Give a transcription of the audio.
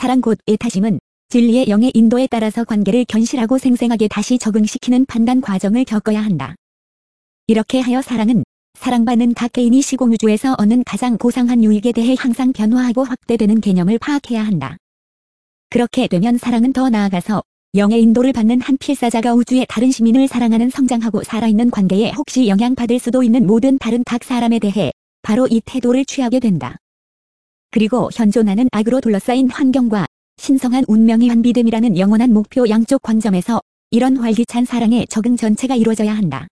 사랑 곧 애타심은 진리의 영의 인도에 따라서 관계를 견실하고 생생하게 다시 적응시키는 판단 과정을 겪어야 한다. 이렇게 하여 사랑은 사랑받는 각 개인이 시공유주에서 얻는 가장 고상한 유익에 대해 항상 변화하고 확대되는 개념을 파악해야 한다. 그렇게 되면 사랑은 더 나아가서 영의 인도를 받는 한 필사자가 우주의 다른 시민을 사랑하는 성장하고 살아있는 관계에 혹시 영향받을 수도 있는 모든 다른 각 사람에 대해 바로 이 태도를 취하게 된다. 그리고 현존하는 악으로 둘러싸인 환경과 신성한 운명의 한비됨이라는 영원한 목표 양쪽 관점에서 이런 활기찬 사랑의 적응 전체가 이루어져야 한다.